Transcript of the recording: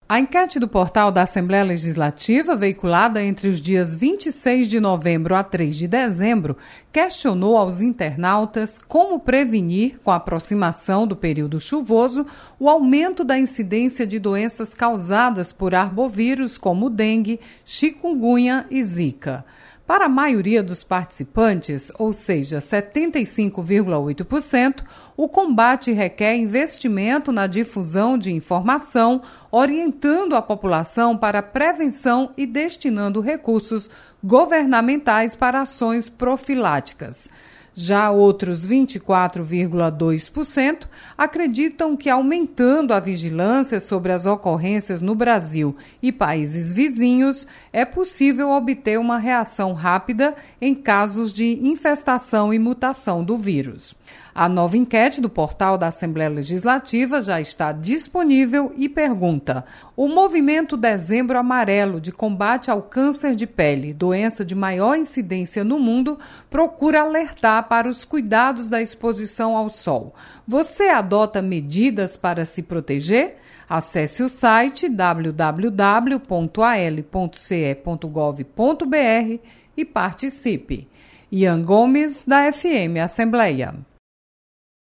A enquete do portal da Assembleia Legislativa, veiculada entre os dias 26 de novembro a 3 de dezembro, questionou aos internautas como prevenir, com a aproximação do período chuvoso, o aumento da incidência de doenças causadas por arbovírus como dengue, chikungunya e zika. Para a maioria dos participantes, ou seja, 75,8%, o combate requer investimento na difusão de informação, orientando a população para a prevenção e destinando recursos governamentais para ações profiláticas. Já outros 24,2% acreditam que, aumentando a vigilância sobre as ocorrências no Brasil e países vizinhos, é possível obter uma reação rápida em casos de infestação e mutação do vírus. A nova enquete do portal da Assembleia Legislativa já está disponível e pergunta: o movimento Dezembro Amarelo de combate ao câncer de pele, doença de maior incidência no mundo, procura alertar para os cuidados da exposição ao sol. Você adota medidas para se proteger? Acesse o site www.al.ce.gov.br e participe. Ian Gomes, da FM Assembleia.